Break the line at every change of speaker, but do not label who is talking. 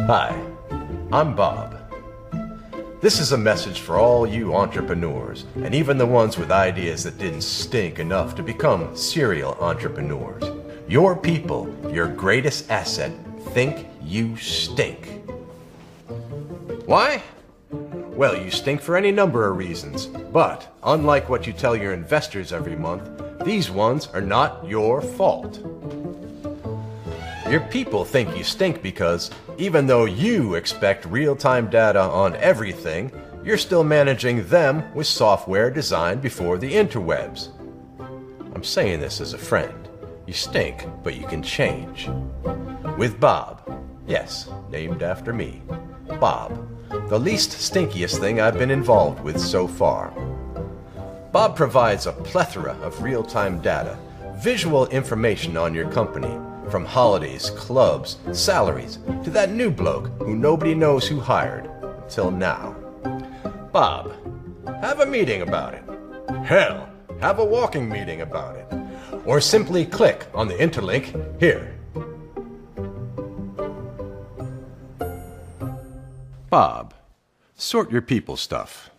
Hi, I'm Bob. This is a message for all you entrepreneurs, and even the ones with ideas that didn't stink enough to become serial entrepreneurs. Your people, your greatest asset, think you stink. Why? Well, you stink for any number of reasons, but unlike what you tell your investors every month, these ones are not your fault. Your people think you stink because, even though you expect real-time data on everything, you're still managing them with software designed before the interwebs. I'm saying this as a friend. You stink, but you can change. With Bob. Yes, named after me. Bob. The least stinkiest thing I've been involved with so far. Bob provides a plethora of real-time data, visual information on your company, from holidays, clubs, salaries, to that new bloke who nobody knows who hired, until now. Bob, have a meeting about it. Hell, have a walking meeting about it. Or simply click on the interlink here. Bob, sort your people stuff.